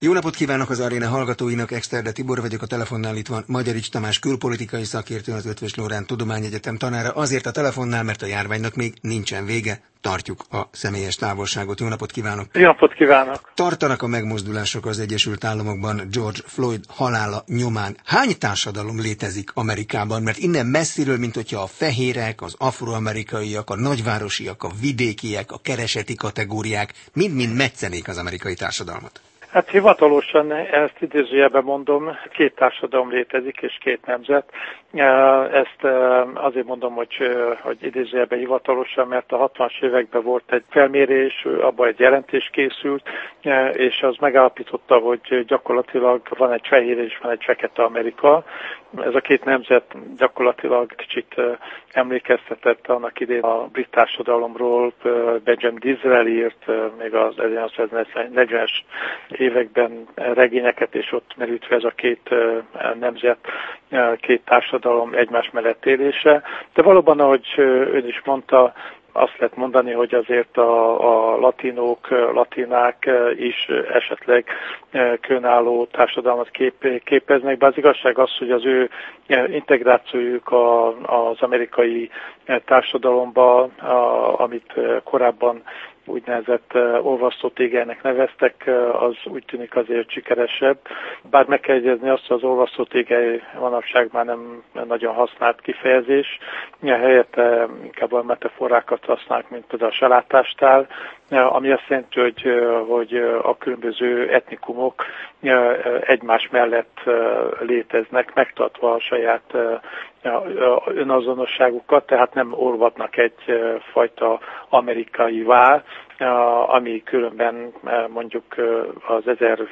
Jó napot kívánok az aréna hallgatóinak, Exterde Tibor vagyok, a telefonnál itt van Magyarics Tamás külpolitikai szakértő, az Eötvös Loránd Tudományegyetem tanára. Azért a telefonnál, mert a járványnak még nincsen vége, tartjuk a személyes távolságot. Jó napot kívánok! Jó napot kívánok! Tartanak a megmozdulások az Egyesült Államokban George Floyd halála nyomán. Hány társadalom létezik Amerikában? Mert innen messziről, mint hogyha a fehérek, az afroamerikaiak, a nagyvárosiak, a vidékiek, a kereseti kategóriák mind-mind metszenék az amerikai társadalmat. Hát hivatalosan, ezt idézőjelben mondom, két társadalom létezik és két nemzet. Ezt azért mondom, hogy idézőjelben hivatalosan, mert a 60-as években volt egy felmérés, abban egy jelentés készült, és az megállapította, hogy gyakorlatilag van egy fehér és van egy fekete Amerika. Ez a két nemzet gyakorlatilag kicsit emlékeztetett annak idején a brit társadalomról. Benjamin Disraeli írt még az 1940-es években regényeket, és ott merült fel ez a két nemzet, két társadalom egymás mellett élése. De valóban, ahogy ön is mondta, azt lehet mondani, hogy azért a latinók, latinák is esetleg különálló társadalmat képeznek, de az igazság az, hogy az ő integrációjuk az amerikai társadalomba, amit korábban úgynevezett olvasztótégelnek neveztek, az úgy tűnik azért sikeresebb. Bár meg kell jegyezni azt, hogy az olvasztótégely manapság már nem nagyon használt kifejezés, helyette inkább a metaforákat használnak, mint például a salátástál, ami azt jelenti, hogy a különböző etnikumok egymás mellett léteznek, megtartva a saját önazonosságukat, tehát nem olvadnak egyfajta amerikaivá, ami különben mondjuk az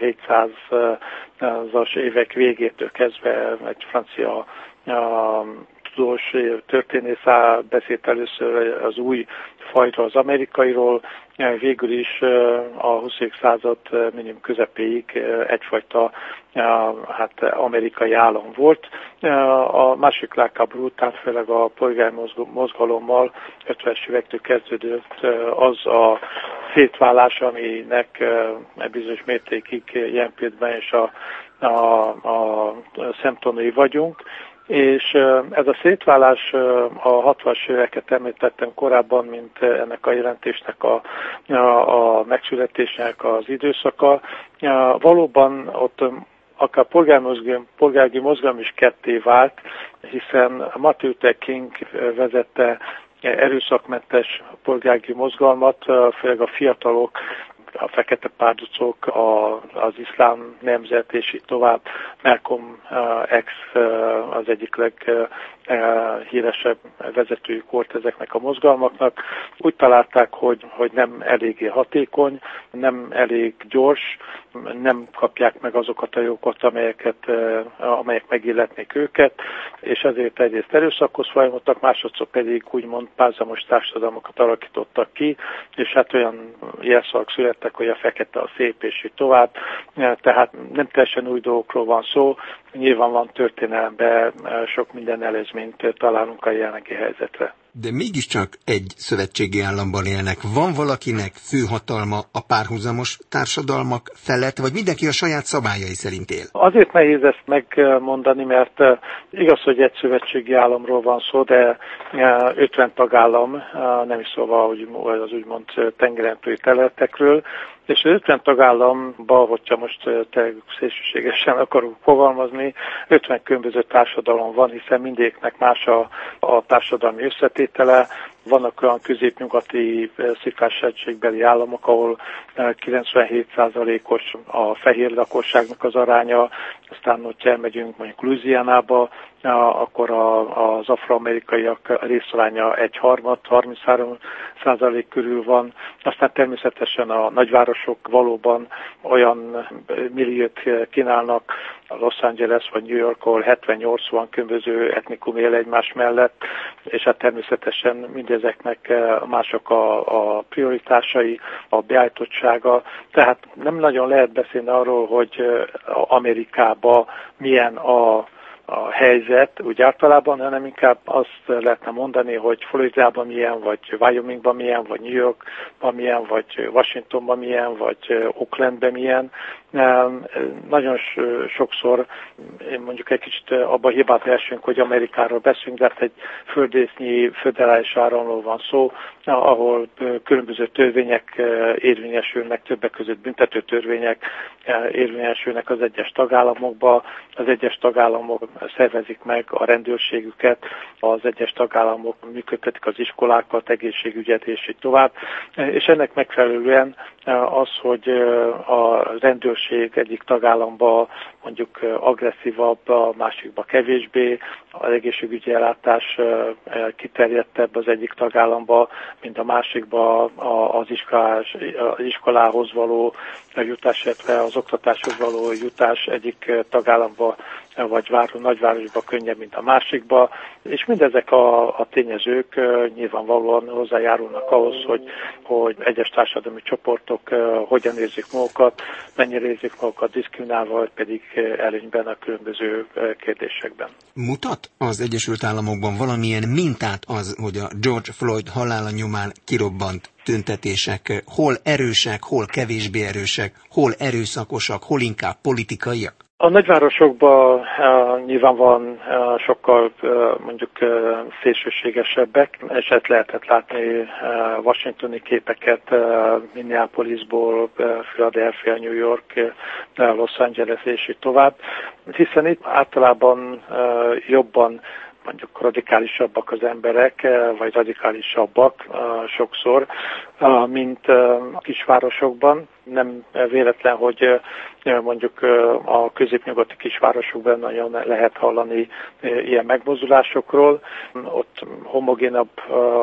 1700-as évek végétől kezdve egy francia tudós történész beszélt először az új fajra, az amerikairól, végül is a 20. század minimum közepéig egyfajta amerikai állam volt. A második világháború után, főleg a polgári mozgalommal 50-es évektől kezdődött az a szétválás, aminek bizonyos mértékig ilyen pillanatban is a szemtanúi vagyunk. És ez a szétválás a 60-as éveket említettem korábban, mint ennek a jelentésnek a megszületésnek az időszaka. Valóban ott akár polgári mozgalom is ketté vált, hiszen Martin Luther King vezette erőszakmentes polgári mozgalmat, főleg a fiatalok, a fekete párducok, az iszlám nemzet, és így tovább. Malcolm X az egyik leghíresebb vezetőjük volt ezeknek a mozgalmaknak. Úgy találták, hogy nem eléggé hatékony, nem elég gyors, nem kapják meg azokat a jogokat, amelyek megilletnék őket, és ezért egyrészt erőszakhoz folyamodtak, másodszor pedig úgymond párhuzamos társadalmakat alakítottak ki, és hát olyan jelszavak születtek, hogy a fekete a szép, és így tovább. Tehát nem teljesen új dolgokról van szó, nyilván van történelemben sok minden előzményt találunk a jelenlegi helyzetre. De mégiscsak egy szövetségi államban élnek. Van valakinek főhatalma a párhuzamos társadalmak felett, vagy mindenki a saját szabályai szerint él? Azért nehéz ezt megmondani, mert igaz, hogy egy szövetségi államról van szó, de 50 tagállam, nem is szóval az úgymond tengeren túli területekről, és az 50 tagállamban, hogyha most szélsőségesen akarunk fogalmazni, 50 különböző társadalom van, hiszen mindegyiknek más a társadalmi összetétele. Vannak olyan középnyugati szikláshegységbeli államok, ahol 97%-os a fehér lakosságnak az aránya, aztán ott elmegyünk mondjuk Louisianába, akkor az afroamerikaiak részaránya 1/3, 33% körül van. Aztán természetesen a nagyvárosok valóban olyan milliót kínálnak, Los Angeles vagy New York, ahol 70-80 különböző etnikum él egymás mellett, és hát természetesen mindezeknek mások a prioritásai, a beállítottsága. Tehát nem nagyon lehet beszélni arról, hogy Amerikában milyen a helyzet úgy általában, hanem inkább azt lehetne mondani, hogy Floridában milyen, vagy Wyomingban milyen, vagy New Yorkban milyen, vagy Washingtonban milyen, vagy Oaklandben milyen. Nagyon sokszor mondjuk egy kicsit abba a hibába esünk, hogy Amerikáról beszélünk, de hát egy földrésznyi föderális államról van szó, ahol különböző törvények érvényesülnek, többek között büntető törvények érvényesülnek az egyes tagállamokba, az egyes tagállamok szervezik meg a rendőrségüket, az egyes tagállamok működtetik az iskolákat, egészségügyet és így tovább. És ennek megfelelően az, hogy a rendőrség egyik tagállamba mondjuk agresszívabb, a másikba kevésbé, az egészségügyi ellátás kiterjedtebb az egyik tagállamba, mint a másikba, az iskolához való jutás, illetve az oktatáshoz való jutás egyik tagállamba vagy nagyvárosba könnyebb, mint a másikba, és mindezek a tényezők nyilvánvalóan hozzájárulnak ahhoz, hogy egyes társadalmi csoportok hogyan érzik magukat, mennyire érzik magukat diszkriminálva, vagy pedig előnyben a különböző kérdésekben. Mutat az Egyesült Államokban valamilyen mintát az, hogy a George Floyd halála nyomán kirobbant tüntetések hol erősek, hol kevésbé erősek, hol erőszakosak, hol inkább politikaiak? A nagyvárosokban nyilvánvalóan sokkal mondjuk szélsőségesebbek. Eset lehetett látni washingtoni képeket Minneapolisból, Philadelphia, New York, Los Angeles és így tovább. Hiszen itt általában jobban mondjuk radikálisabbak az emberek, vagy radikálisabbak sokszor, mint a kisvárosokban. Nem véletlen, hogy mondjuk a középnyugati kisvárosokban nagyon lehet hallani ilyen megmozdulásokról. Ott homogénabb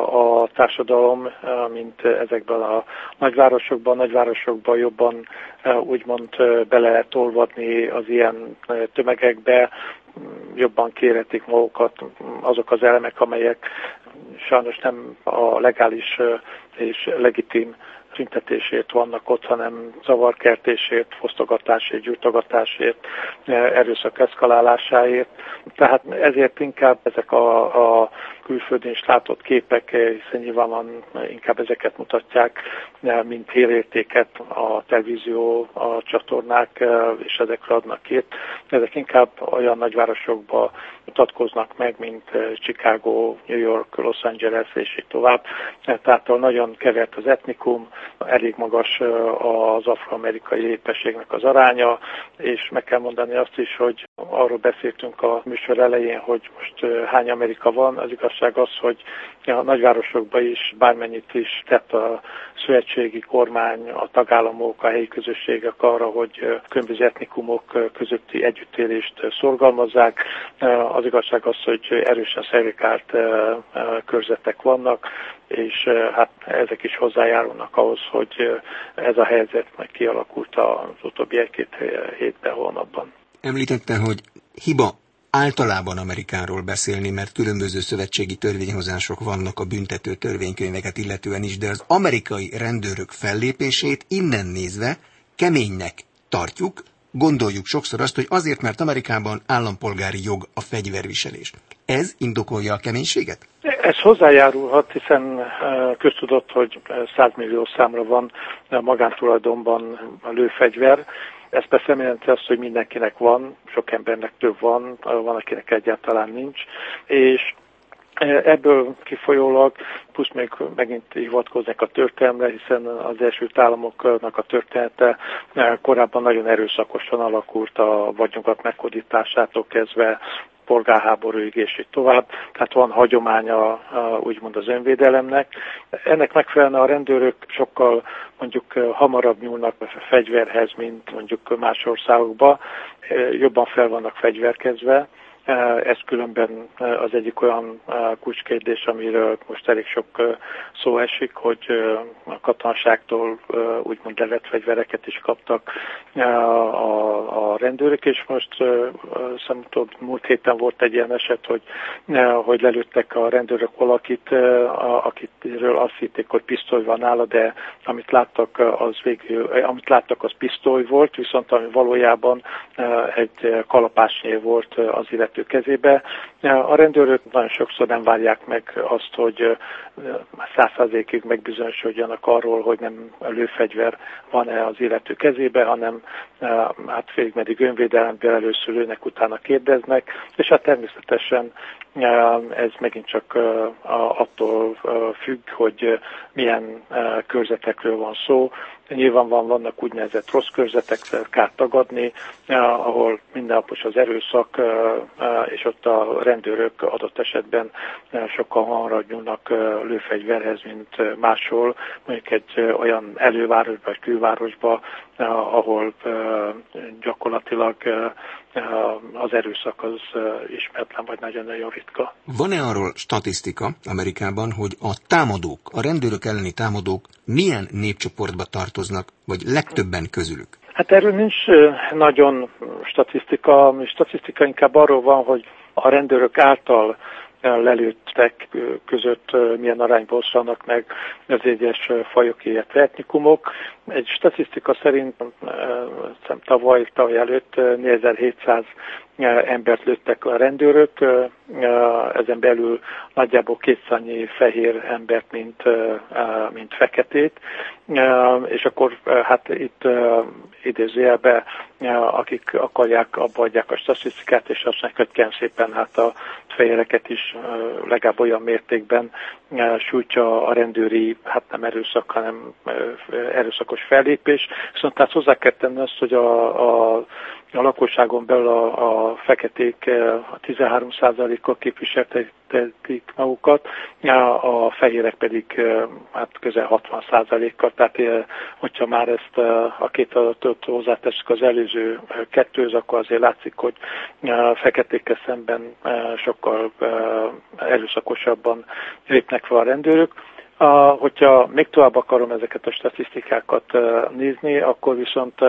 a társadalom, mint ezekben a nagyvárosokban. A nagyvárosokban jobban úgymond bele lehet olvadni az ilyen tömegekbe, jobban kérhetik magukat azok az elemek, amelyek sajnos nem a legális és legitim tüntetésért vannak ott, hanem zavarkeltésért, fosztogatásért, gyújtogatásért, erőszak eszkalálásáért. Tehát ezért inkább ezek a külföldön is látott képek, hiszen nyilvánvalóan inkább ezeket mutatják, mint hírértéket a televízió, a csatornák, és ezekre adnak ki. Ezek inkább olyan nagyvárosokban mutatkoznak meg, mint Chicago, New York, Los Angeles és így tovább. Tehát nagyon kevert az etnikum, elég magas az afroamerikai népességnek az aránya, és meg kell mondani azt is, hogy arról beszéltünk a műsor elején, hogy most hány Amerika van. Az igazság az, hogy a nagyvárosokban is bármennyit is tett a szövetségi kormány, a tagállamok, a helyi közösségek arra, hogy különböző etnikumok közötti együttélést szorgalmazzák. Az igazság az, hogy erősen szegregált körzetek vannak, és hát ezek is hozzájárulnak ahhoz, hogy ez a helyzet meg kialakult az utóbbi egy-két hétben, hónapban. Említette, hogy hiba általában Amerikáról beszélni, mert különböző szövetségi törvényhozások vannak a büntető törvénykönyveket illetően is, de az amerikai rendőrök fellépését innen nézve keménynek tartjuk, gondoljuk sokszor azt, hogy azért, mert Amerikában állampolgári jog a fegyverviselés. Ez indokolja a keménységet? Ez hozzájárulhat, hiszen köztudott, hogy 100 millió számra van magántulajdonban a lőfegyver. Ez persze nem jelenti azt, hogy mindenkinek van, sok embernek több van, van, akinek egyáltalán nincs, és ebből kifolyólag, plusz még megint hivatkoznak a történelemre, hiszen az Egyesült Államoknak a története korábban nagyon erőszakosan alakult a vagyonokat meghódításától kezdve, polgárháborúig és így tovább, tehát van hagyománya úgymond az önvédelemnek. Ennek megfelelően a rendőrök sokkal mondjuk hamarabb nyúlnak a fegyverhez, mint mondjuk más országokban, jobban fel vannak fegyverkezve. Ez különben az egyik olyan kulcskérdés, amiről most elég sok szó esik, hogy a katonaságtól úgymond levett fegyvereket is kaptak a rendőrök, és most szemutóbb múlt héten volt egy ilyen eset, hogy lelőttek a rendőrök valakit, akitől azt hitték, hogy pisztoly van nála, de amit láttak, az pisztoly volt, viszont ami valójában egy kalapácsnyél volt az illető kezébe. A rendőrök nagyon sokszor nem várják meg azt, hogy 100%-ig megbizonyosodjanak arról, hogy nem lőfegyver van-e az illető kezébe, hanem hát félig meddig önvédelemből először lőnek, utána kérdeznek, és hát természetesen ez megint csak attól függ, hogy milyen körzetekről van szó. Nyilván vannak úgynevezett rossz körzetek, kár tagadni, ahol mindennapos az erőszak, és ott a rendőrök adott esetben sokkal hamarabb nyúlnak lőfegyverhez, mint máshol, mondjuk egy olyan elővárosba vagy külvárosba, ahol gyakorlatilag az erőszak az ismeretlen vagy nagyon-nagyon ritka. Van-e arról statisztika Amerikában, hogy a támadók, a rendőrök elleni támadók milyen népcsoportba tartoznak, vagy legtöbben közülük? Hát erről nincs nagyon statisztika. A statisztika inkább arról van, hogy a rendőrök által lelőttek között milyen arányban oszlanak meg az egyes fajok, illetve etnikumok. Egy statisztika szerint tavaly előtt 4700 embert lőttek a rendőrök, ezen belül nagyjából kétszernyi fehér embert, mint feketét, és akkor hát itt idézőjelben, akik akarják, abba adják a statisztikát, és azt mondják, hogy kérem szépen, hát a fehéreket is legalább olyan mértékben sújtja a rendőri, hát nem erőszak, hanem erőszakos fellépés. Viszont tehát hozzá kell tenni azt, hogy a lakosságon belül a feketék 13%-kal képviseltetik magukat, a fehérek pedig hát közel 60%-kal, tehát hogyha már ezt a két adatot hozzáteszünk az előző kettőhöz, akkor azért látszik, hogy feketékkel szemben sokkal erőszakosabban lépnek fel a rendőrök. Hogyha még tovább akarom ezeket a statisztikákat nézni, akkor viszont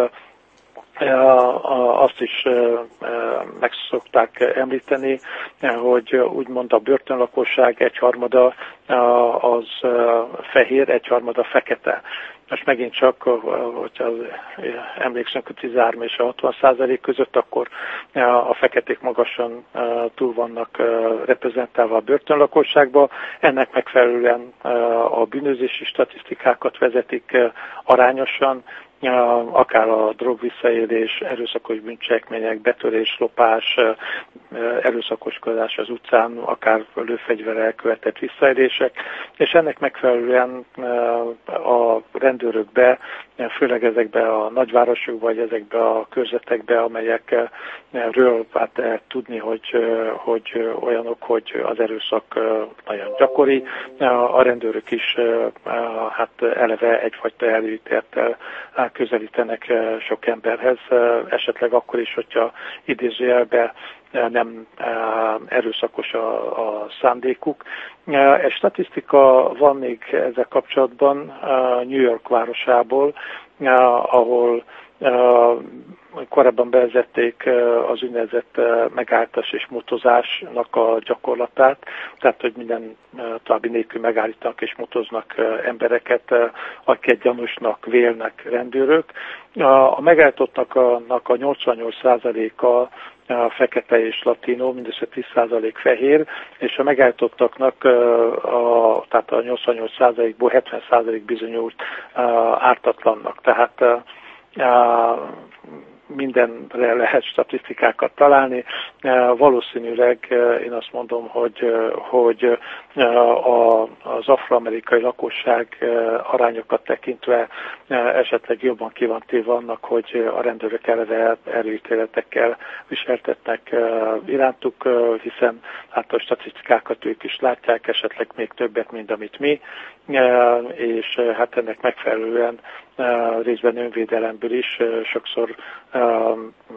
azt is meg szokták említeni, hogy úgymond a börtönlakosság egyharmada az fehér, egyharmada fekete. Most megint csak, hogyha emlékszünk a 13 és a 60% között, akkor a feketék magasan túl vannak reprezentálva a börtönlakosságba. Ennek megfelelően a bűnözési statisztikákat vezetik arányosan, akár a drogvisszaélés, erőszakos bűncselekmények, betörés, lopás, erőszakoskodás az utcán, akár lőfegyverrel elkövetett visszaélések, és ennek megfelelően a rendőrökbe, főleg ezekbe a nagyvárosokba, vagy ezekbe a körzetekbe, amelyekről hát tudni, hogy olyanok, hogy az erőszak nagyon gyakori, a rendőrök is hát eleve egyfajta előítélettel közelítenek sok emberhez, esetleg akkor is, hogyha idézőjelben nem erőszakos a szándékuk. Egy statisztika van még ezzel kapcsolatban New York városából, ahol korábban bevezették az úgynevezett megállítás és motozásnak a gyakorlatát, tehát hogy minden további nélkül megállítanak és motoznak embereket, akiket gyanúsnak vélnek rendőrök. A megállítottnak a 88%-a fekete és latino, mindössze 10% fehér, és a megállítottaknak, tehát a 88%-ból 70% bizonyult ártatlannak. Tehát mindenre lehet statisztikákat találni. Valószínűleg én azt mondom, hogy az afroamerikai lakosság arányokat tekintve esetleg jobban ki van téve annak, hogy a rendőrök eleve előítéletekkel viseltetnek irántuk, hiszen hát a statisztikákat ők is látják, esetleg még többet, mint amit mi, és hát ennek megfelelően részben önvédelemből is sokszor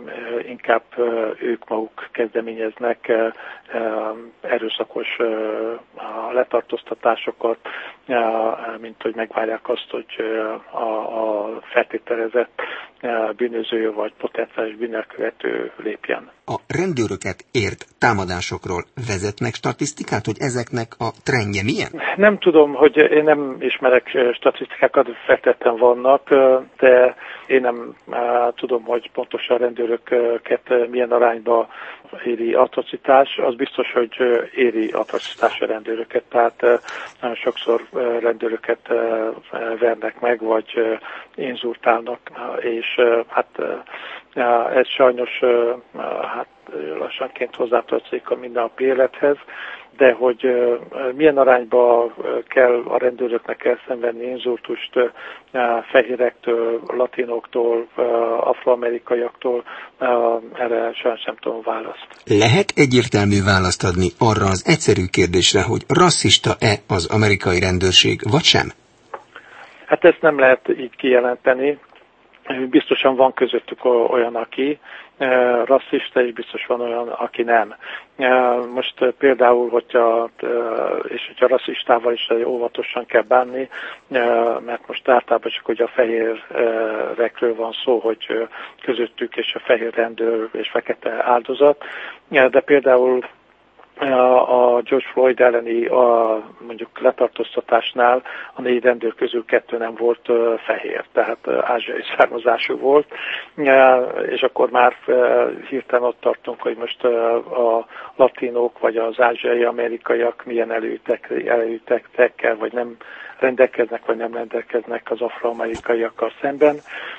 inkább ők maguk kezdeményeznek erőszakos letartóztatásokat, mint hogy megvárják azt, hogy a feltételezett bűnöző vagy potenciális bűnelkövető lépjen. A rendőröket ért támadásokról vezetnek statisztikát, hogy ezeknek a trendje milyen? Nem tudom, hogy én nem ismerek statisztikákat, feltétlenül vannak, de én nem tudom, hogy pontosan rendőröket milyen arányba éri atrocitás. Az biztos, hogy éri atrocitás a rendőröket, tehát nagyon sokszor rendőröket vernek meg, vagy inzultálnak, és hát ez sajnos lassanként hozzátartozik a mindennapi élethez, de hogy milyen arányba kell a rendőröknek elszenvedni inzultust fehérektől, latinoktól, afroamerikaiaktól, erre sajnos nem tudom választ. Lehet egyértelmű választ adni arra az egyszerű kérdésre, hogy rasszista-e az amerikai rendőrség, vagy sem? Hát ezt nem lehet így kijelenteni. Biztosan van közöttük olyan, aki rasszista, és biztos van olyan, aki nem. Most például, hogyha rasszistával is óvatosan kell bánni, mert most általában csak hogy a fehérekről van szó, hogy közöttük és a fehér rendőr és fekete áldozat, de például a George Floyd elleni mondjuk letartóztatásnál a 4 rendőr közül 2 nem volt fehér, tehát ázsiai származású volt, és akkor már hirtelen ott tartunk, hogy most a latinok vagy az ázsiai amerikaiak milyen előítekkel vagy nem rendelkeznek, vagy nem rendelkeznek az afroamerikaiakkal szemben.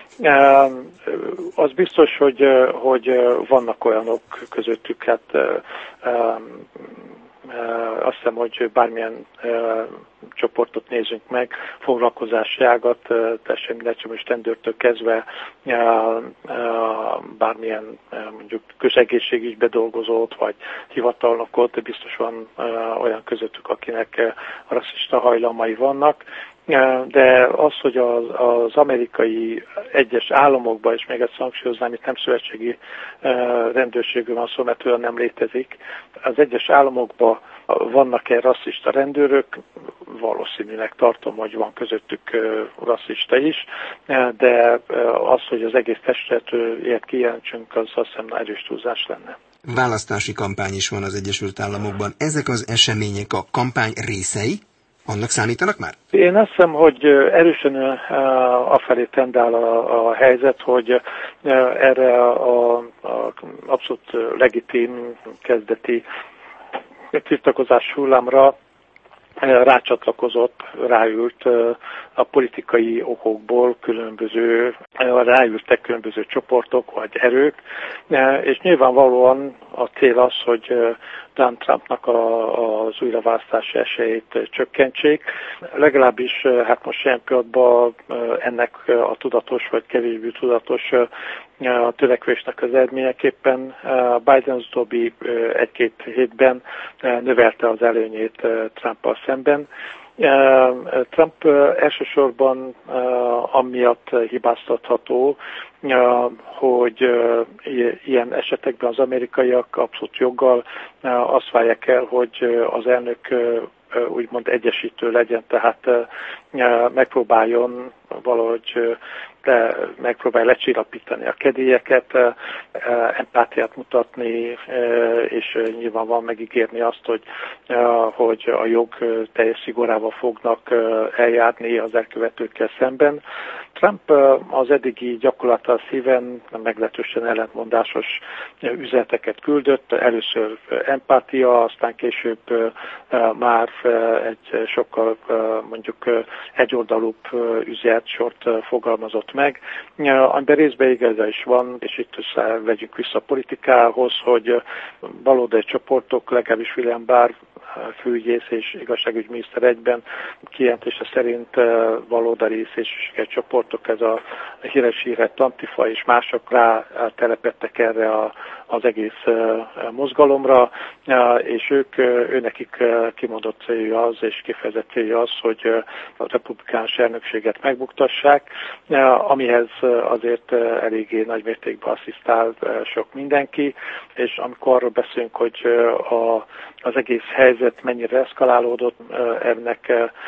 Az biztos, hogy vannak olyanok közöttük, hát azt hiszem, hogy bármilyen csoportot nézzünk meg, foglalkozási ágat, teljesen mindegy, most rendőrtől kezdve bármilyen mondjuk közegészségügy bedolgozót, vagy hivatalnokot, biztos van olyan közöttük, akinek rasszista hajlamai vannak. De az, hogy az amerikai egyes államokban, és még ezt hangsúlyoznám, itt nem szövetségi rendőrségről van szó, mert olyan nem létezik, az egyes államokban vannak-e rasszista rendőrök, valószínűleg tartom, hogy van közöttük rasszista is, de az, hogy az egész testületről ilyet kijelentsünk, az azt hiszem erős túlzás lenne. Választási kampány is van az Egyesült Államokban. Ezek az események a kampány részei? Annak számítanak már? Én azt hiszem, hogy erősen afelé tendál a helyzet, hogy erre a abszolút legitim kezdeti tiltakozás hullámra ráült a politikai okokból ráültek különböző csoportok vagy erők, és nyilvánvalóan a cél az, hogy Donald Trumpnak az újraválasztási esélyét csökkentsék. Legalábbis hát most ilyen pillanatban ennek a tudatos vagy kevésbé tudatos a törekvésnek az eredményeképpen Biden az utóbbi 1-2 hétben növelte az előnyét Trumpal szemben. Trump elsősorban amiatt hibáztatható, hogy ilyen esetekben az amerikaiak abszolút joggal azt várják el, hogy az elnök úgymond egyesítő legyen, tehát megpróbáljon valahogy megpróbálja lecsillapítani a kedélyeket, empátiát mutatni, és nyilván megígérni azt, hogy a jog teljes szigorával fognak eljárni az elkövetőkkel szemben. Trump az eddigi gyakorlattal szíven meglehetősen ellentmondásos üzeneteket küldött. Először empátia, aztán később már egy sokkal mondjuk egyoldalúbb üzenetsort fogalmazott meg, amiben részben igaza is van, és itt vegyünk vissza a politikához, hogy baloldali csoportok, legalábbis William Barr főügyész és igazságügyminiszter egyben kijelentése szerint baloldali szélsőséges csoportok, ez a híres Antifa és mások rá telepettek erre a az egész mozgalomra, és őnekik kimondott célja az, és kifejezett célja az, hogy a republikánus elnökséget megbuktassák, amihez azért eléggé nagy mértékben asszisztál sok mindenki, és amikor arról beszélünk, hogy az egész helyzet mennyire eszkalálódott, ennek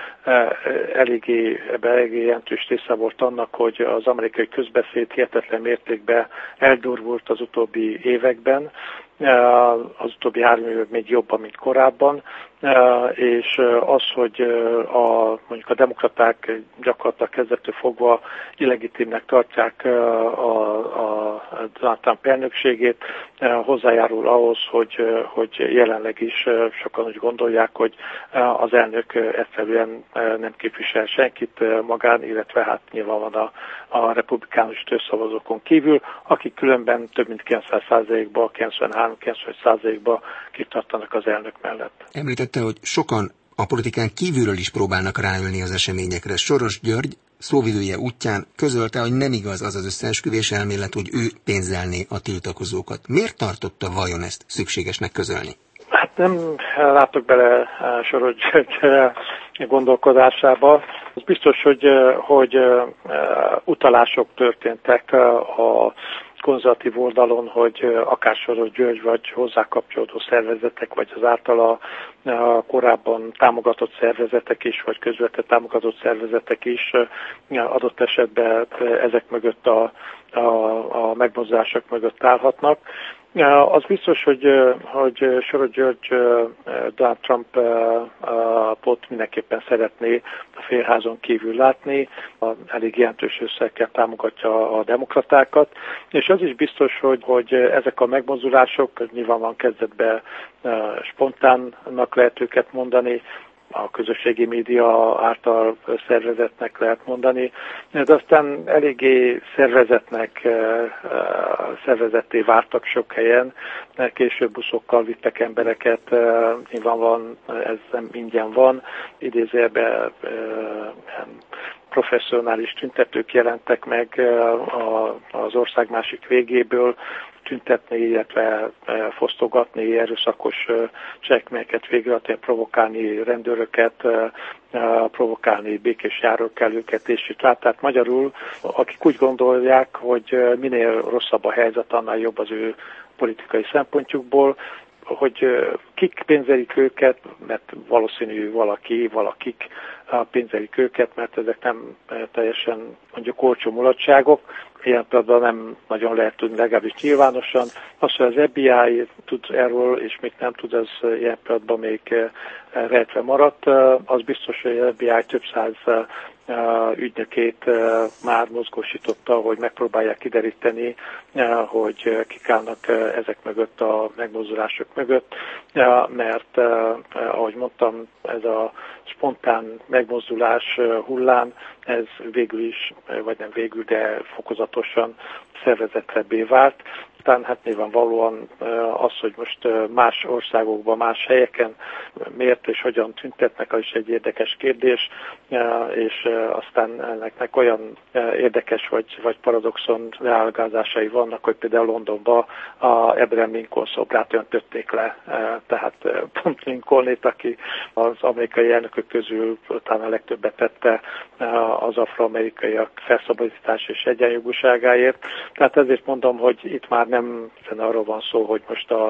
eléggé jelentős része volt annak, hogy az amerikai közbeszéd hihetetlen mértékben eldurvult az utóbbi években, az utóbbi 3 évben még jobban, mint korábban, és az, hogy mondjuk a demokraták gyakorlatilag kezdettől fogva illegitimnek tartják a Donald Trump elnökségét, hozzájárul ahhoz, hogy jelenleg is sokan úgy gondolják, hogy az elnök egyszerűen nem képvisel senkit magán, illetve hát nyilván van a republikánus szavazókon kívül, akik különben több mint 90%-ba, 93-95%-ba kitartanak az elnök mellett. Említette, hogy sokan a politikán kívülről is próbálnak ráülni az eseményekre. Soros György szóvivője útján közölte, hogy nem igaz az az összeesküvés elmélet, hogy ő pénzelné a tiltakozókat. Miért tartotta vajon ezt szükségesnek közölni? Hát nem látok bele Soros György gondolkodásába. Az biztos, hogy utalások történtek a konzervatív oldalon, hogy akár Soros György vagy hozzá kapcsolódó szervezetek, vagy az általa korábban támogatott szervezetek is, vagy közvetlenül támogatott szervezetek is adott esetben ezek mögött a megmozdulások mögött állhatnak. Az biztos, hogy Soros György Donald Trumpot mindenképpen szeretné a félházon kívül látni, elég jelentős összeggel támogatja a demokratákat, és az is biztos, hogy ezek a megmozdulások nyilvánvalóan kezdetben spontánnak lehet őket mondani, a közösségi média által szervezetnek lehet mondani, de aztán eléggé szervezetté váltak sok helyen, később buszokkal vittek embereket, nyilvánvalóan ez nem ingyen van, idézőjelben professzionális tüntetők jelentek meg az ország másik végéből, tüntetni, illetve fosztogatni, erőszakos cselekményeket végrehajtani, provokálni rendőröket, provokálni békés járókelőket, és itt tehát magyarul, akik úgy gondolják, hogy minél rosszabb a helyzet, annál jobb az ő politikai szempontjukból, hogy kik pénzelik őket, mert valószínű valakik pénzelik őket, mert ezek nem teljesen mondjuk olcsó mulatságok. Ilyen pillanatban nem nagyon lehet tudni, legalábbis nyilvánosan. Az, hogy az FBI tud erről, és még nem tud, az ilyen pillanatban még rejtve maradt. Az biztos, hogy az FBI több száz ügynökét már mozgósította, hogy megpróbálják kideríteni, hogy kik állnak ezek mögött a megmozdulások mögött, mert ahogy mondtam, ez a spontán megmozdulás hullám, ez végül is, vagy nem végül, de fokozatosan szervezettebbé vált. Aztán hát nyilvánvalóan az, hogy most más országokban, más helyeken miért és hogyan tüntetnek, az is egy érdekes kérdés, és aztán ennek olyan érdekes vagy paradoxon leállgázásai vannak, hogy például Londonban a Abraham Lincoln szobrát öntötték le, tehát pont Lincolnét, aki az amerikai elnökök közül talán a legtöbbet tette az afroamerikaiak felszabadítás és egyenjogúságáért. Tehát ezért mondom, hogy itt már nem arról van szó, hogy most az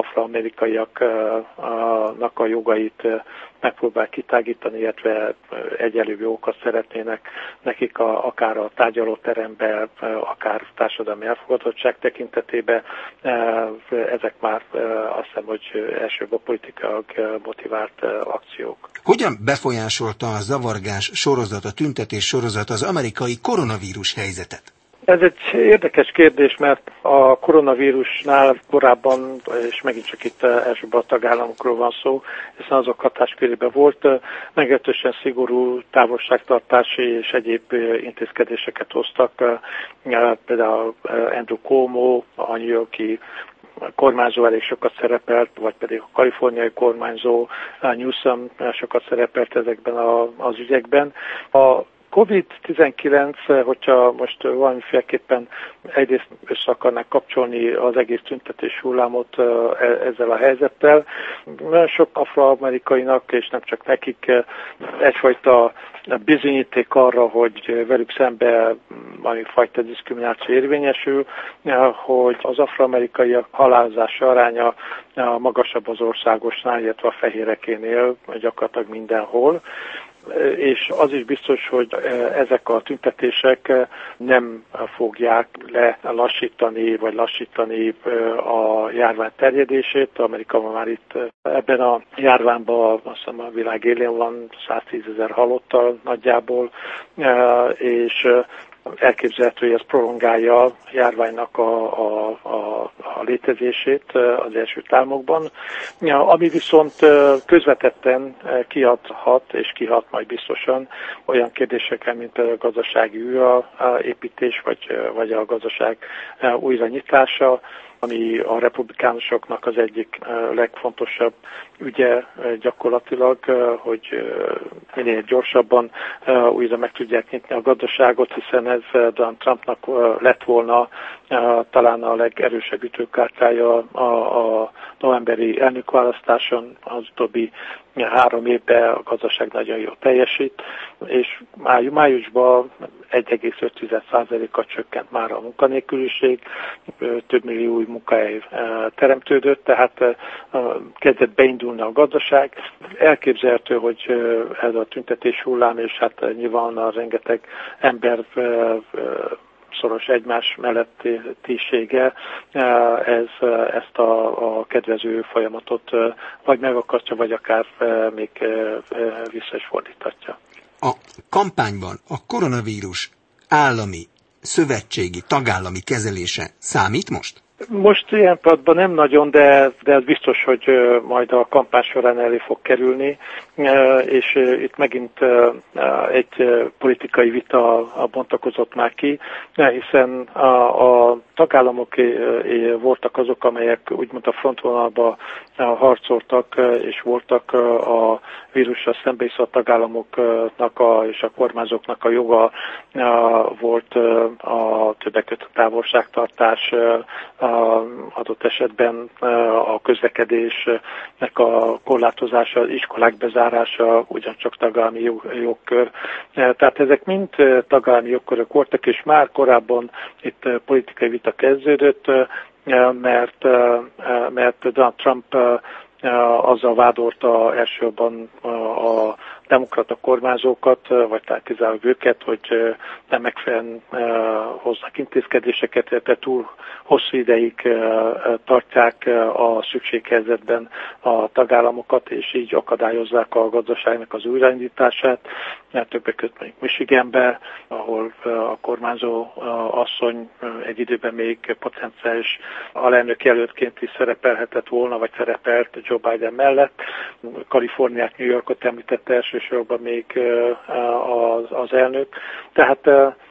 afroamerikaiaknak a jogait megpróbál kitágítani, illetve egyenlő jogokat szeretnének nekik akár a tárgyalóteremben, akár társadalmi elfogadottság tekintetében. Ezek már azt hiszem, hogy elsőbb a politikailag motivált akciók. Hogyan befolyásolta a zavargás sorozat, a tüntetés sorozat az amerikai koronavírus helyzetet? Ez egy érdekes kérdés, mert a koronavírusnál korábban, és megint csak itt elsőbb a tagállamokról van szó, hiszen azok hatáskörében volt, meglehetősen szigorú távolságtartási és egyéb intézkedéseket hoztak. Például Andrew Cuomo, a New York-i kormányzó elég sokat szerepelt, vagy pedig a kaliforniai kormányzó Newsom sokat szerepelt ezekben az ügyekben. A COVID-19, hogyha most valamiféleképpen egyrészt össze akarnák kapcsolni az egész tüntetés hullámot ezzel a helyzettel. Nagyon sok afroamerikainak, és nem csak nekik, egyfajta bizonyíték arra, hogy velük szemben valamifajta diszkrimináció érvényesül, hogy az afroamerikaiak halálozási aránya magasabb az országosnál, illetve a fehérekénél gyakorlatilag mindenhol. És az is biztos, hogy ezek a tüntetések nem fogják lassítani a járvány terjedését. Amerikában már itt ebben a járványban azt hiszem a világ élén van 110 000 halottal nagyjából, és elképzelhető, hogy ez prolongálja a járványnak a létezését az Egyesült Államokban, ami viszont közvetetten kihathat, és kihat majd biztosan olyan kérdésekkel, mint a gazdasági újraépítés, vagy a gazdaság újranyitása, ami a republikánusoknak az egyik legfontosabb ügye gyakorlatilag, hogy minél gyorsabban újra meg tudják nyitni a gazdaságot, hiszen ez Donald Trumpnak lett volna talán a legerősebb ütőkártyája a novemberi elnökválasztáson. Az utóbbi 3 évben a gazdaság nagyon jól teljesít, és májusban 1,5%-kal csökkent már a munkanélküliség, több millió új munkahely teremtődött, tehát kezdett beindulni a gazdaság. Elképzelhető, hogy ez a tüntetés hullám, és hát nyilván a rengeteg ember szoros egymás mellettisége, ezt a kedvező folyamatot vagy megakasztja, vagy akár még vissza is fordíthatja. A kampányban a koronavírus állami, szövetségi, tagállami kezelése számít most? Most ilyen pillanatban nem nagyon, de ez biztos, hogy majd a kampány során elé fog kerülni, és itt megint egy politikai vita bontakozott már ki, hiszen a tagállamok voltak azok, amelyek úgymond a frontvonalba harcoltak, és voltak a vírussal szembe, is a tagállamoknak és a kormányzóknak a joga volt a többek között távolságtartás, adott esetben a közlekedésnek a korlátozása, iskolák bezárása, ugyancsak tagállami jogkör. Tehát ezek mind tagállami jogkörök voltak, és már korábban itt politikai vita kezdődött, mert Donald Trump azzal vádolta elsősorban a demokrata kormányzókat, vagy tehát kizárólag őket, hogy nem megfelelően hoznak intézkedéseket, illetve túl hosszú ideig tartják a szükséghelyzetben a tagállamokat, és így akadályozzák a gazdaságnak az újraindítását. Többek között mondjuk Michiganbe, ahol a kormányzó asszony egy időben még potenciális alelnök jelöltként is szerepelhetett volna, vagy szerepelt Joe Biden mellett. Kaliforniát, New Yorkot említette elsősorban még az elnök. Tehát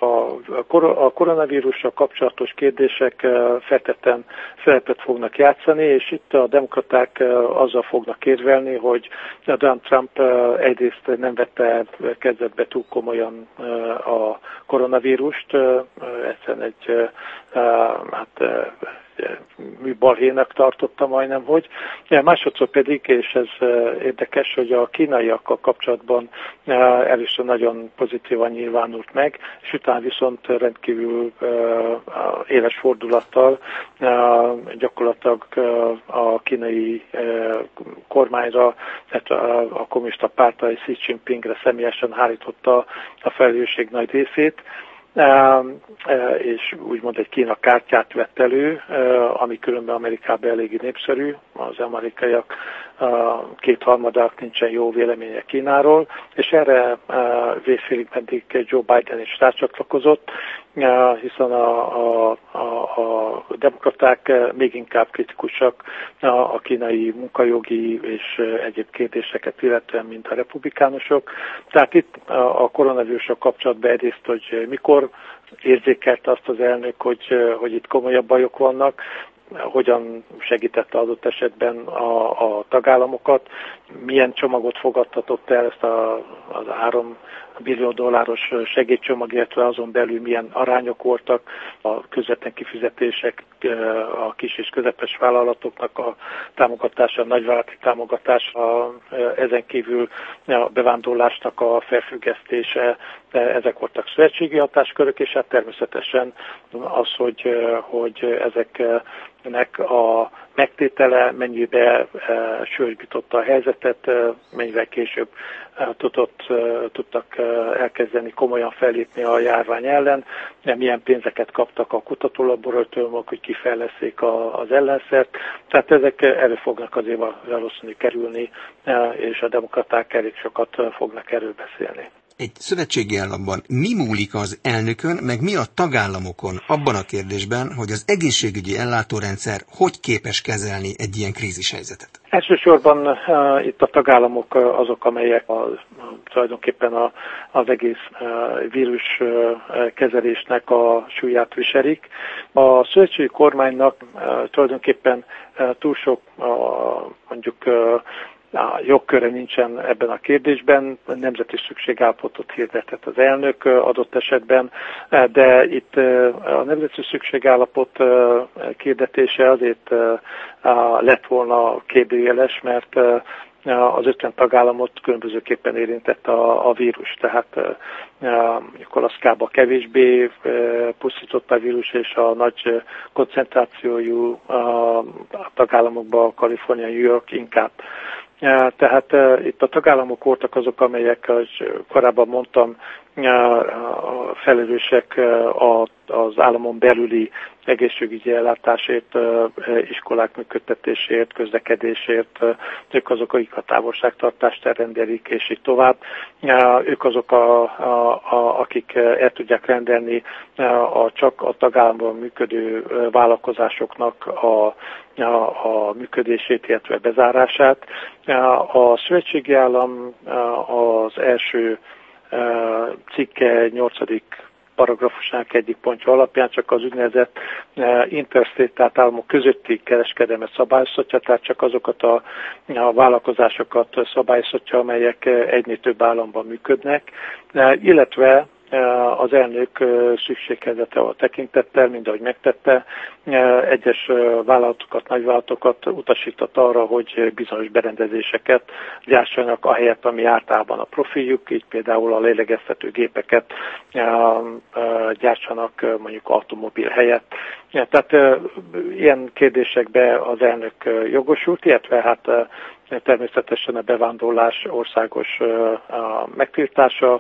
a koronavírussal kapcsolatos kérdések feltétlenül szerepet fognak játszani, és itt a demokraták azzal fognak érvelni, hogy Donald Trump egyrészt nem vette kezdetbe túl komolyan a koronavírust, egyszerűen egy műbalhénak tartotta majdnem, hogy. Másodszor pedig, és ez érdekes, hogy a kínaiakkal kapcsolatban először nagyon pozitívan nyilvánult meg, és utána viszont rendkívül éles fordulattal gyakorlatilag a kínai kormányra, tehát a kommunista pártra, Xi Jinpingre személyesen hárította a felelősség nagy részét, és úgymond egy Kína kártyát vett elő, ami különben Amerikában eléggé népszerű. Az amerikaiak kétharmadának nincsen jó véleménye Kínáról, és erre végfélig pedig Joe Biden is rácsatlakozott, hiszen a demokraták még inkább kritikusak a kínai munkajogi és egyéb kérdéseket illetően, mint a republikánusok. Tehát itt a koronavírussal kapcsolatban egyrészt, hogy mikor érzékelte azt az elnök, hogy itt komolyabb bajok vannak, hogyan segítette adott esetben a tagállamokat, milyen csomagot fogadtatott el, ezt az $3 billió segélycsomag, illetve azon belül milyen arányok voltak, a közvetlen kifizetések, a kis és közepes vállalatoknak a támogatása, a nagyvállalati támogatása, ezen kívül a bevándorlásnak a felfüggesztése, ezek voltak szövetségi hatáskörök, és hát természetesen az, hogy ezeknek a megtétele mennyibe sürgította a helyzetet, mennyivel később tudtak elkezdeni komolyan fellépni a járvány ellen, milyen pénzeket kaptak a kutatólaboratóriumok, hogy kifejleszték az ellenszert. Tehát ezek elő fognak azért valószínűleg kerülni, és a demokraták elég sokat fognak erről beszélni. Egy szövetségi államban mi múlik az elnökön, meg mi a tagállamokon abban a kérdésben, hogy az egészségügyi ellátórendszer hogy képes kezelni egy ilyen krízishelyzetet? Elsősorban itt a tagállamok azok, amelyek tulajdonképpen az egész vírus kezelésnek a súlyát viselik. A szövetségi kormánynak tulajdonképpen túl sok mondjuk jogköre nincsen ebben a kérdésben, nemzeti szükségállapotot hirdetett az elnök adott esetben, de itt a nemzeti szükségállapot hirdetése azért lett volna kérdőjeles, mert az 50 tagállamot különbözőképpen érintett a vírus, tehát Alaszkában kevésbé pusztította a vírus, és a nagy koncentrációjú tagállamokban, Kalifornia, New York inkább. Tehát itt a tagállamok voltak azok, amelyek, korábban mondtam, felelősek az államon belüli egészségügyi ellátásért, iskolák működtetésért, közlekedésért, ők azok, akik a távolságtartást elrendelik, és így tovább. Ők azok, akik el tudják rendelni csak a tagállamban működő vállalkozásoknak a működését, illetve bezárását. A szövetségi állam az első cikke 8. paragrafusának egyik pontja alapján csak az úgynevezett interstate, tehát államok közötti kereskedelmet szabályoztatja, tehát csak azokat a vállalkozásokat szabályoztatja, amelyek egynél több államban működnek, illetve az elnök szükséghelyzete a tekintettel, mint ahogy megtette, egyes vállalatokat, nagyvállalatokat utasított arra, hogy bizonyos berendezéseket gyártsanak ahelyett, ami általában a profiljuk, így például a lélegeztető gépeket gyártsanak mondjuk automobil helyett. Tehát ilyen kérdésekbe az elnök jogosult, illetve hát természetesen a bevándorlás országos megtiltása,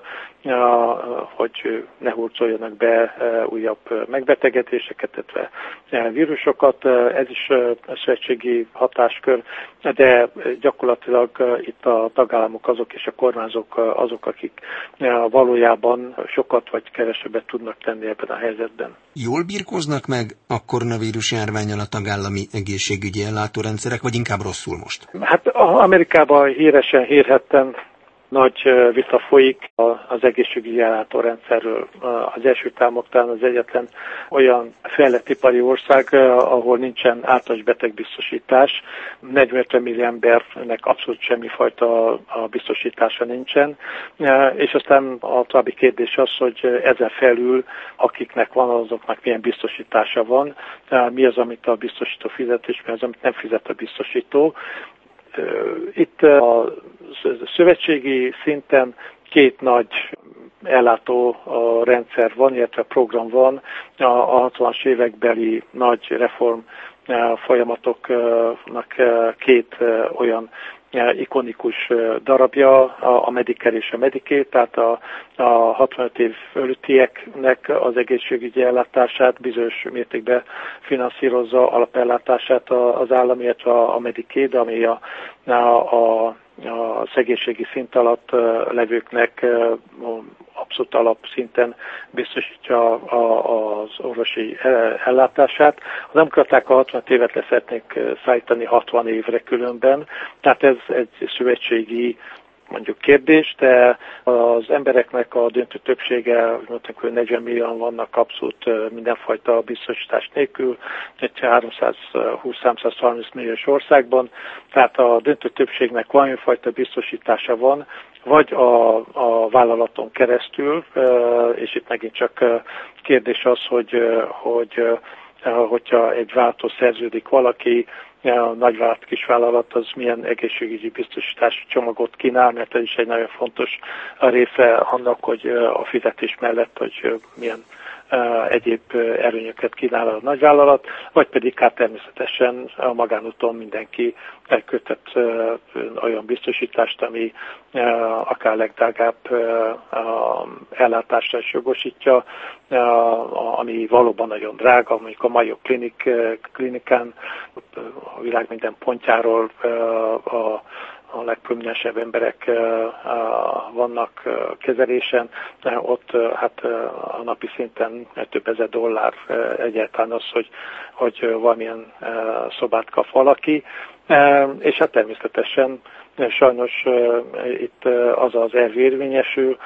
hogy ne hurcoljanak be újabb megbetegedéseket, illetve vírusokat. Ez is szövetségi hatáskör, de gyakorlatilag itt a tagállamok azok és a kormányzók azok, akik valójában sokat vagy kevesebbet tudnak tenni ebben a helyzetben. Jól birkóznak meg a koronavírus járvánnyal a tagállami egészségügyi ellátórendszerek, vagy inkább rosszul most? Hát Amerikában hírhetten nagy vita folyik az egészségügyi ellátórendszerről. Az Egyesült Államok talán az egyetlen olyan fejlett ipari ország, ahol nincsen általános betegbiztosítás. 40 millió embernek abszolút semmifajta biztosítása nincsen. És aztán a további kérdés az, hogy ezen felül, akiknek van, azoknak milyen biztosítása van, mi az, amit a biztosító fizet, és mi az, amit nem fizet a biztosító. Itt a szövetségi szinten két nagy ellátó rendszer van, illetve program van. A 60-as évekbeli nagy reform folyamatoknak két olyan ikonikus darabja, a Medicare és a Medicaid, tehát a 65 év fölöttieknek az egészségügyi ellátását bizonyos mértékben finanszírozza, alapellátását az állam, illetve a Medicaid, ami a szegénységi szint alatt levőknek abszolút alapszinten biztosítja az orvosi ellátását. A demokraták a 60 évet le szeretnék szállítani 60 évre különben, tehát ez egy szövetségi mondjuk kérdés, de az embereknek a döntő többsége, mondjuk, hogy 40 millióan vannak abszolút mindenfajta biztosítás nélkül, egy 320-330 milliós országban, tehát a döntő többségnek valamifajta biztosítása van, vagy a vállalaton keresztül, és itt megint csak kérdés az, hogyha egy vállalattól szerződik valaki, a nagyvállalat, kisvállalat az milyen egészségügyi biztosítási csomagot kínál, mert ez is egy nagyon fontos része annak, hogy a fizetés mellett, hogy milyen egyéb előnyöket kínál a nagyvállalat, vagy pedig hát természetesen a magánúton mindenki kötött olyan biztosítást, ami akár legdrágább ellátásra is jogosítja, ami valóban nagyon drága, mondjuk a Mayo Klinikán a világ minden pontjáról a legprominensebb emberek vannak kezelésen, ott hát a napi szinten több ezer dollár egyáltalán az, hogy valamilyen szobát kap valaki, és hát természetesen sajnos itt az elv érvényesül,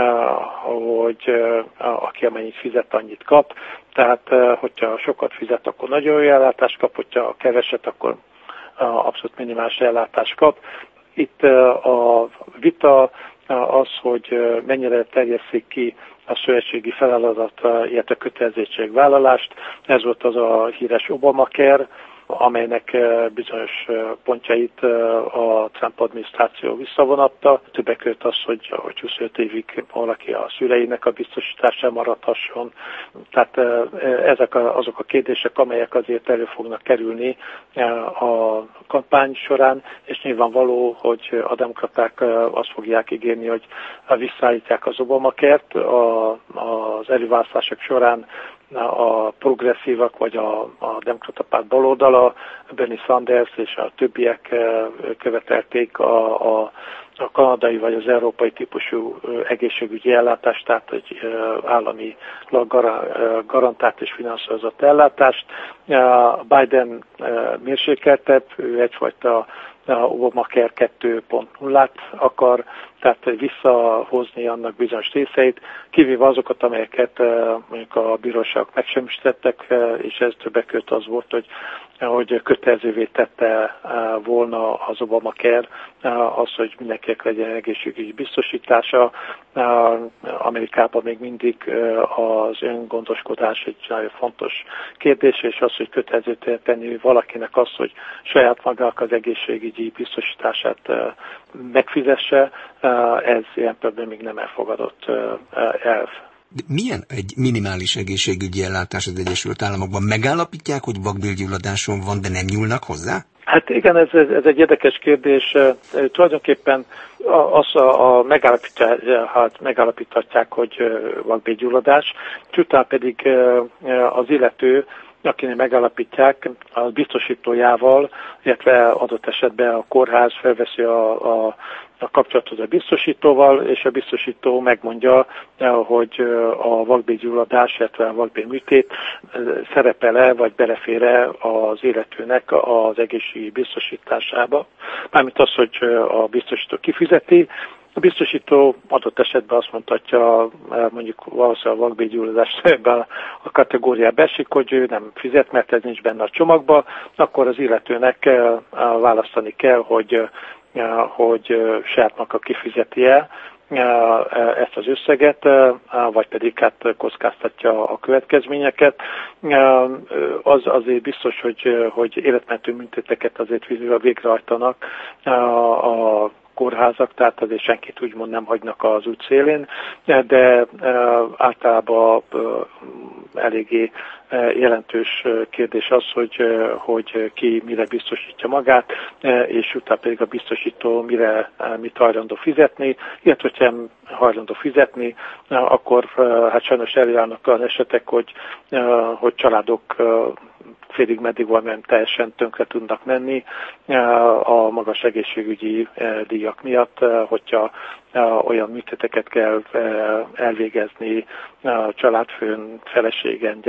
hogy aki amennyit fizet, annyit kap, tehát hogyha sokat fizet, akkor nagyon jó ellátást kap, hogyha keveset, akkor abszolút minimális ellátást kap. Itt a vita az, hogy mennyire terjesszék ki a szövetségi feladat, illetve kötelezettségvállalást. Ez volt az a híres Obamacare, amelynek bizonyos pontjait a Trump adminisztráció visszavonatta. Többek között az, hogy 25 évig valaki a szüleinek a biztosításán maradhasson. Tehát ezek azok a kérdések, amelyek azért elő fognak kerülni a kampány során, és nyilvánvaló, hogy a demokraták azt fogják ígérni, hogy visszaállítják az Obamacare-t az előválasztások során. A progresszívak, vagy a demokrata párt baloldala, Bernie Sanders és a többiek követelték a kanadai vagy az európai típusú egészségügyi ellátást, tehát egy államilag garantált és finanszírozott ellátást. Biden mérsékeltebb, ő egyfajta Obamacare 2.0-át akar, tehát visszahozni annak bizonyos részeit, kivéve azokat, amelyeket mondjuk a bíróságok megsemmisítettek, és ez többek között az volt, hogy kötelezővé tette volna az Obamacare az, hogy mindenkinek legyen egészségügyi biztosítása. Amerikában még mindig az öngondoskodás egy nagyon fontos kérdés, és az, hogy kötelezővé tenni valakinek az, hogy saját magának az egészségügyi biztosítását megfizesse, ez ilyen például még nem elfogadott elv. De milyen egy minimális egészségügyi ellátás az Egyesült Államokban? Megállapítják, hogy vakbélgyulladáson van, de nem nyúlnak hozzá? Hát igen, ez egy érdekes kérdés. Tulajdonképpen megállapíthatják, hogy vakbélgyulladás, és utána pedig az illető, akinek megállapítják, a biztosítójával, illetve adott esetben a kórház felveszi a kapcsolatot a biztosítóval, és a biztosító megmondja, hogy a vakbélgyulladás, illetve a vakbélműtét szerepel-e, vagy belefér-e az illetőnek az egészségügyi biztosításába. Mármint az, hogy a biztosító kifizeti, a biztosító adott esetben azt mondhatja, mondjuk valószínűleg a vakbélgyulladás ebben a kategóriába esik, hogy ő nem fizet, mert ez nincs benne a csomagba, akkor az illetőnek választani kell, hogy saját maga kifizeti el ezt az összeget, vagy pedig hát kockáztatja a következményeket. Az azért biztos, hogy életmentő műtéteket azért végrehajtanak a kórházak, tehát azért senkit úgymond nem hagynak az út szélén, de általában eléggé jelentős kérdés az, hogy ki mire biztosítja magát, és utána pedig a biztosító mit hajlandó fizetni, illetve hogyha nem hajlandó fizetni, akkor hát sajnos előállnak az esetek, hogy családok félig meddig valamilyen teljesen tönkre tudnak menni a magas egészségügyi díjak miatt, hogyha olyan műtéteket kell elvégezni családfőn, feleségen, gyereken,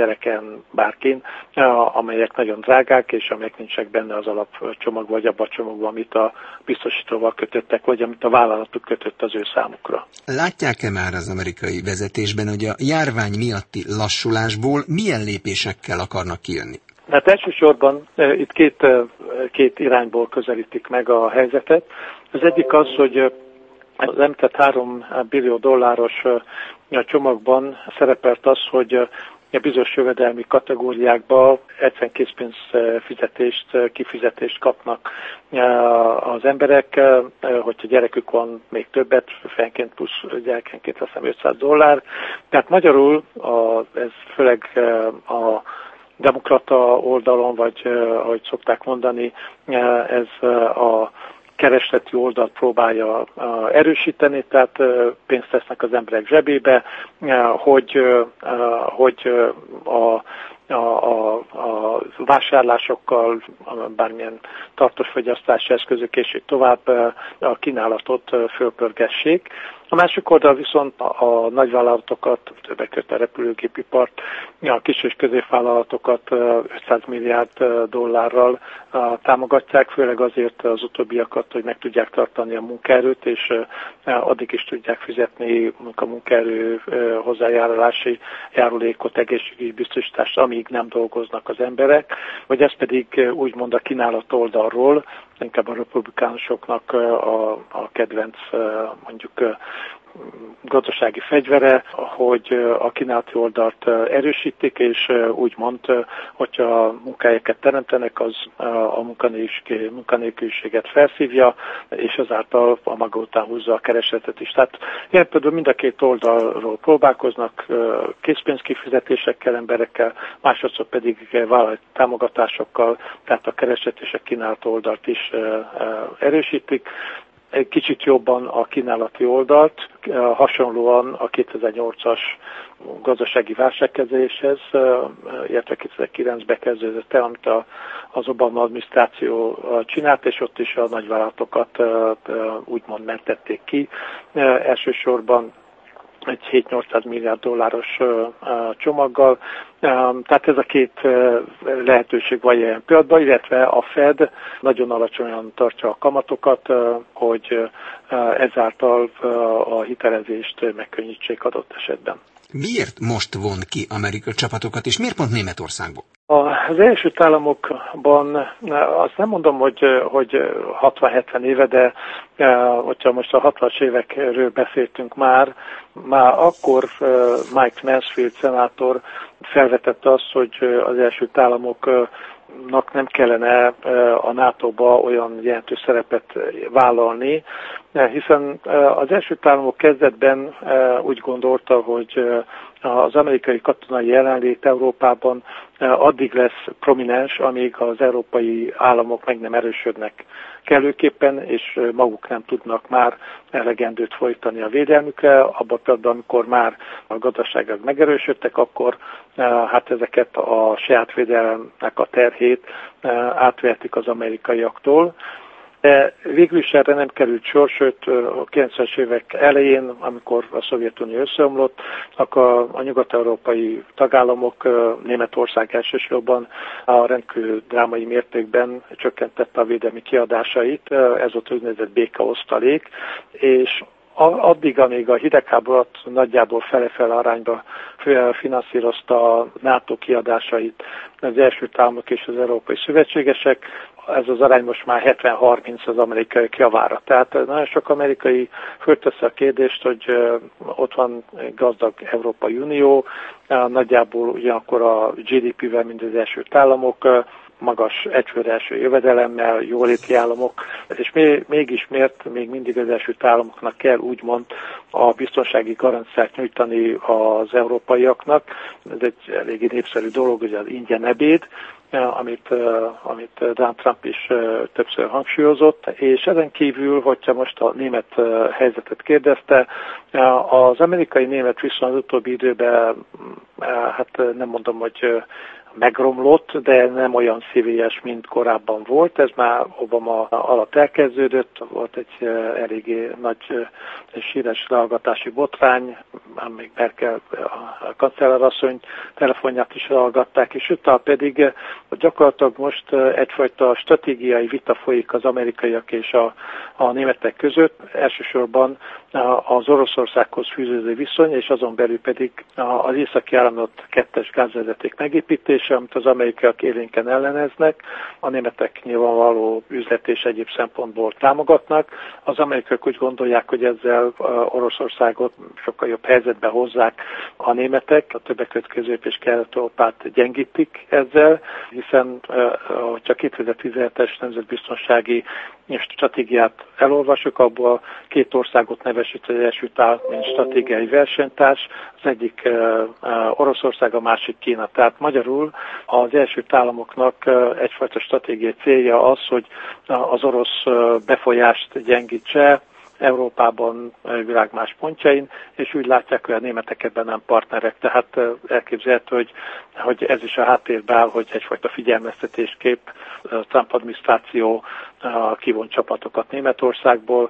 legyen bárkin, amelyek nagyon drágák, és amelyek nincsenek benne az alapcsomag, vagy abban a csomagban, amit a biztosítóval kötöttek, vagy amit a vállalatuk kötött az ő számukra. Látják-e már az amerikai vezetésben, hogy a járvány miatti lassulásból milyen lépésekkel akarnak kijönni? Hát elsősorban itt két irányból közelítik meg a helyzetet. Az egyik az, hogy az említett $3 billió csomagban szerepelt az, hogy bizonyos jövedelmi kategóriákba egyszerűen készpénz kifizetést kapnak az emberek, hogyha gyerekük van, még többet, fejenként plusz gyerekenként azt hiszem $500. Tehát magyarul ez főleg a demokrata oldalon, vagy ahogy szokták mondani, ez a keresleti oldalt próbálja erősíteni, tehát pénzt tesznek az emberek zsebébe, hogy a vásárlásokkal, bármilyen tartós fogyasztási eszközök és így tovább a kínálatot fölpörgessék. A másik oldal viszont a nagyvállalatokat, többek között a repülőgépipart, a kis és középvállalatokat $500 milliárd támogatják, főleg azért az utóbbiakat, hogy meg tudják tartani a munkaerőt, és addig is tudják fizetni a munkaerő hozzájárulási járulékot, egészségügyi biztosítást, amíg nem dolgoznak az emberek, vagy ez pedig úgymond a kínálat oldalról, inkább a republikánusoknak a kedvenc mondjuk gazdasági fegyvere, hogy a kínálati oldalt erősítik, és úgymond, hogyha munkahelyeket teremtenek, az a munkanélküliséget felszívja, és ezáltal a maga után húzza a keresletet is. Tehát ilyen például mind a két oldalról próbálkoznak, készpénzkifizetésekkel, emberekkel, másodszor pedig vállalati támogatásokkal, tehát a kereslet és a kínálat oldalt is erősítik. Egy kicsit jobban a kínálati oldalt, hasonlóan a 2008-as gazdasági válságkezeléshez, illetve 2009-ben kezdődött el, amit az Obama adminisztráció csinált, és ott is a nagyvállalatokat úgymond mentették ki. Elsősorban egy $700-800 milliárd csomaggal. Tehát ez a két lehetőség van ilyen pillanatban, illetve a Fed nagyon alacsonyan tartja a kamatokat, hogy ezáltal a hitelezést megkönnyítsék adott esetben. Miért most von ki Amerika csapatokat, és miért pont Németországból? Az Egyesült Államokban azt nem mondom, hogy 60-70 éve, de hogyha most a 60-as évekről beszéltünk már akkor Mike Mansfield szenátor felvetette azt, hogy az Egyesült Államoknak nem kellene a NATO-ba olyan jelentős szerepet vállalni, hiszen az Egyesült Államok kezdetben úgy gondolta, hogy az amerikai katonai jelenlét Európában addig lesz prominens, amíg az európai államok meg nem erősödnek kellőképpen, és maguk nem tudnak már elegendőt folytani a védelmükre. Abban például, amikor már a gazdaságok megerősödtek, akkor hát ezeket a saját védelemnek a terhét átvertik az amerikaiaktól. De végül is erre nem került sor, sőt a 90-es évek elején, amikor a Szovjetunió összeomlott, akkor a nyugat-európai tagállamok, Németország elsősorban a rendkívül drámai mértékben csökkentette a védelmi kiadásait, ez volt úgynevezett békaosztalék, és addig, amíg a hidegháború nagyjából fele-fele arányba finanszírozta a NATO kiadásait az Egyesült Államok és az európai szövetségesek, ez az arány most már 70-30 az amerikai javára. Tehát nagyon sok amerikai fölteszi a kérdést, hogy ott van gazdag Európai Unió, nagyjából ugyanakkor a GDP-vel, mint az Egyesült Államok, magas egyfőre eső jövedelemmel, jóléti államok, és mégis miért még mindig az Egyesült Államoknak kell úgymond a biztonsági garanciát nyújtani az európaiaknak. Ez egy eléggé népszerű dolog, ugye az ingyen ebéd, amit Donald Trump is többször hangsúlyozott, és ezen kívül, hogyha most a német helyzetet kérdezte, az amerikai-német viszont az utóbbi időben, hát nem mondom, hogy megromlott, de nem olyan szívélyes, mint korábban volt. Ez már Obama alatt elkezdődött, volt egy eléggé nagy és híres lehallgatási botrány, már még Merkel a kancellarasszony telefonját is lehallgatták, és utána pedig gyakorlatilag most egyfajta stratégiai vita folyik az amerikaiak és a németek között, elsősorban az Oroszországhoz fűződő viszony, és azon belül pedig az északi áramlat 2-es gázvezeték megépítése, amit az amerikaiak élénken elleneznek, a németek nyilvánvaló üzlet és egyéb szempontból támogatnak. Az amerikaiak úgy gondolják, hogy ezzel Oroszországot sokkal jobb helyzetbe hozzák a németek, a többek között Közép- és Kelet-Európát gyengítik ezzel, hiszen ha 2017-es nemzetbiztonsági stratégiát elolvasok, abból 2 országot nevesít az Egyesült Államok, mint stratégiai versenytárs, az egyik Oroszország, a másik Kína. Tehát magyarul az Egyesült Államoknak egyfajta stratégiai célja az, hogy az orosz befolyást gyengítse Európában, világ más pontjain, és úgy látják, hogy a németek ebben nem partnerek. Tehát elképzelhető, hogy ez is a háttérben áll, hogy egyfajta figyelmeztetésképp Trump adminisztráció kivon csapatokat Németországból,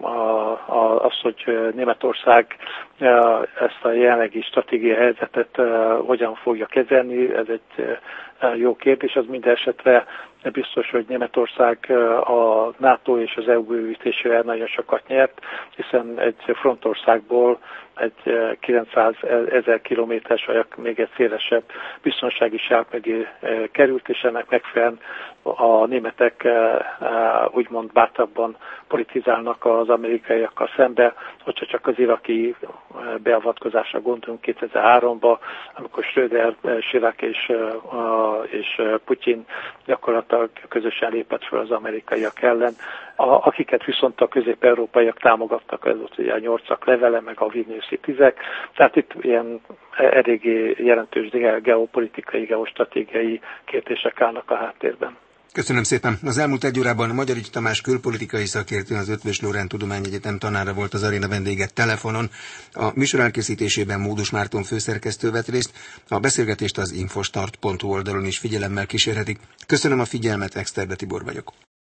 az, hogy Németország ezt a jelenlegi stratégiai helyzetet hogyan fogja kezelni, ez egy jó kérdés, az minden esetre biztos, hogy Németország a NATO és az EU bővítésével nagyon sokat nyert, hiszen egy frontországból egy 900 000 kilométeres, vagy még egy szélesebb biztonsági sáv mögé került, és ennek megfelelően a németek úgymond bátrakban politizálnak az amerikaiakkal szembe, hogyha csak az iraki beavatkozásra gondolunk 2003-ban, amikor Schröder, Chirac és Putyin gyakorlatilag közösen lépett fel az amerikaiak ellen. Akiket viszont a közép-európaiak támogattak, ez volt ugye a 8-ak levele, meg a Vilniuszi 10-ek. Tehát itt ilyen eléggé jelentős geopolitikai, geostratégiai kérdések állnak a háttérben. Köszönöm szépen. Az elmúlt 1 órában Magyarics Tamás külpolitikai szakértő, az Eötvös Loránd Tudományegyetem tanára volt az aréna vendége telefonon. A műsor elkészítésében Módos Márton főszerkesztő vett részt. A beszélgetést az infostart.hu oldalon is figyelemmel kísérhetik. Köszönöm a figyelmet, Exterde Tibor vagyok.